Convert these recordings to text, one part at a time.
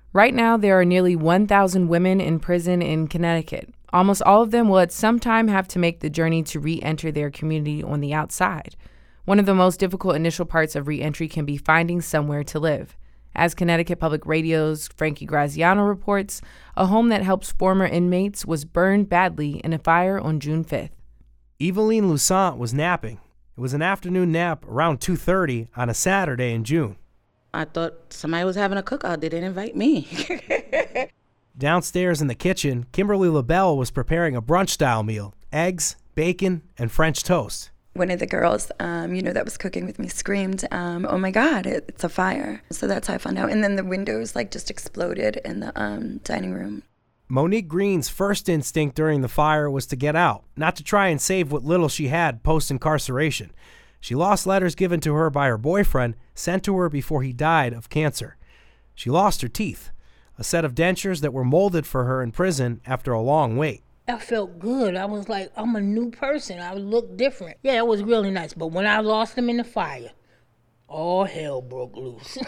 Right now, there are nearly 1,000 women in prison in Connecticut. Almost all of them will at some time have to make the journey to re-enter their community on the outside. One of the most difficult initial parts of re-entry can be finding somewhere to live. As Connecticut Public Radio's Frankie Graziano reports, a home that helps former inmates was burned badly in a fire on June 5th. Eveline Lusant was napping. It was an afternoon nap around 2:30 on a Saturday in June. I thought somebody was having a cookout. They didn't invite me. Downstairs in the kitchen, Kimberly LaBelle was preparing a brunch-style meal: eggs, bacon, and French toast. One of the girls, that was cooking with me screamed, "Oh my God, it's a fire." So that's how I found out. And then the windows just exploded in the dining room. Monique Green's first instinct during the fire was to get out, not to try and save what little she had post-incarceration. She lost letters given to her by her boyfriend, sent to her before he died of cancer. She lost her teeth, a set of dentures that were molded for her in prison after a long wait. I felt good. I was like, I'm a new person. I look different. Yeah, it was really nice. But when I lost them in the fire, all hell broke loose.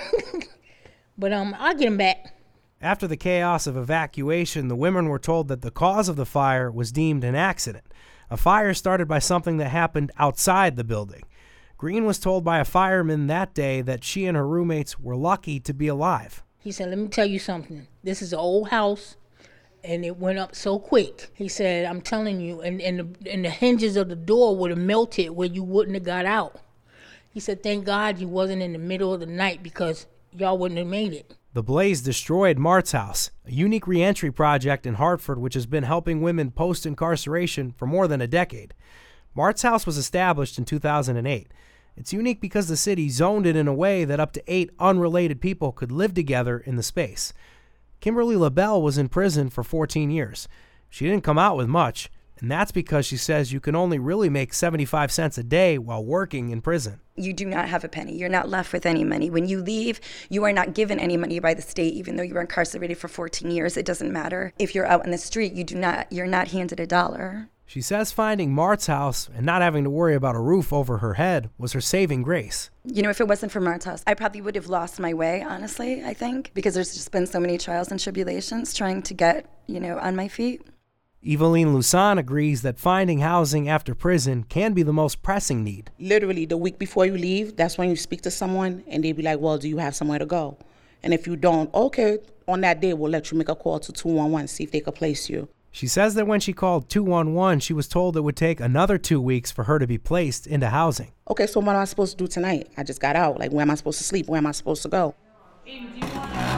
But I'll get them back. After the chaos of evacuation, the women were told that the cause of the fire was deemed an accident, a fire started by something that happened outside the building. Green was told by a fireman that day that she and her roommates were lucky to be alive. He said, let me tell you something. This is an old house, and it went up so quick. He said, I'm telling you, and the hinges of the door would have melted where you wouldn't have got out. He said, thank God you wasn't in the middle of the night because y'all wouldn't have made it. The blaze destroyed Mart's House, a unique reentry project in Hartford which has been helping women post-incarceration for more than a decade. Mart's House was established in 2008. It's unique because the city zoned it in a way that up to 8 unrelated people could live together in the space. Kimberly LaBelle was in prison for 14 years. She didn't come out with much, and that's because she says you can only really make 75 cents a day while working in prison. You do not have a penny. You're not left with any money. When you leave, you are not given any money by the state, even though you were incarcerated for 14 years. It doesn't matter. If you're out in the street, you're not handed $1. She says finding Mart's House and not having to worry about a roof over her head was her saving grace. If it wasn't for Mart's House, I probably would have lost my way, honestly, I think, because there's just been so many trials and tribulations trying to get, on my feet. Eveline Lusant agrees that finding housing after prison can be the most pressing need. Literally, the week before you leave, that's when you speak to someone, and they be like, well, do you have somewhere to go? And if you don't, okay, on that day, we'll let you make a call to 211, see if they could place you. She says that when she called 211, she was told it would take another 2 weeks for her to be placed into housing. Okay, so what am I supposed to do tonight? I just got out. Like, where am I supposed to sleep? Where am I supposed to go? Aiden, do you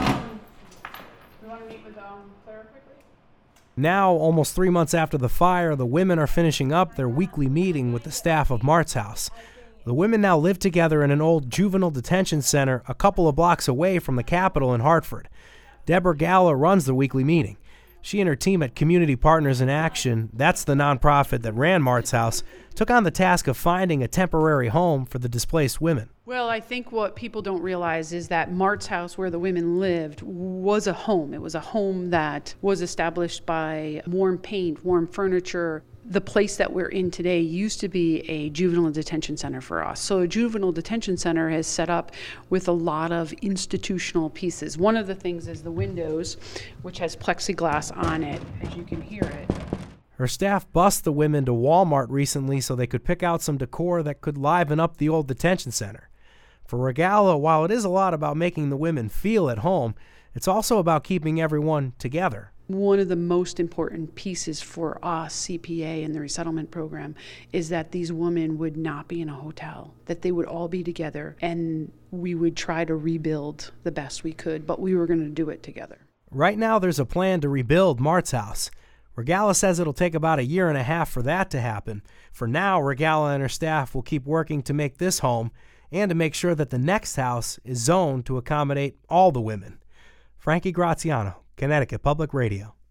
want to meet with Clara quickly? Now, almost 3 months after the fire, the women are finishing up their weekly meeting with the staff of Mart's House. The women now live together in an old juvenile detention center a couple of blocks away from the Capitol in Hartford. Deborah Galla runs the weekly meeting. She and her team at Community Partners in Action, that's the nonprofit that ran Mart's House, took on the task of finding a temporary home for the displaced women. Well, I think what people don't realize is that Mart's House, where the women lived, was a home. It was a home that was established by warm paint, warm furniture. The place that we're in today used to be a juvenile detention center for us. So a juvenile detention center is set up with a lot of institutional pieces. One of the things is the windows, which has plexiglass on it, as you can hear it. Her staff bussed the women to Walmart recently so they could pick out some decor that could liven up the old detention center. For Regala, while it is a lot about making the women feel at home, it's also about keeping everyone together. One of the most important pieces for us, CPA and the resettlement program, is that these women would not be in a hotel, that they would all be together, and we would try to rebuild the best we could, but we were going to do it together. Right now, there's a plan to rebuild Mart's House. Regala says it'll take about 1.5 years for that to happen. For now, Regala and her staff will keep working to make this home and to make sure that the next house is zoned to accommodate all the women. Frankie Graziano, Connecticut Public Radio.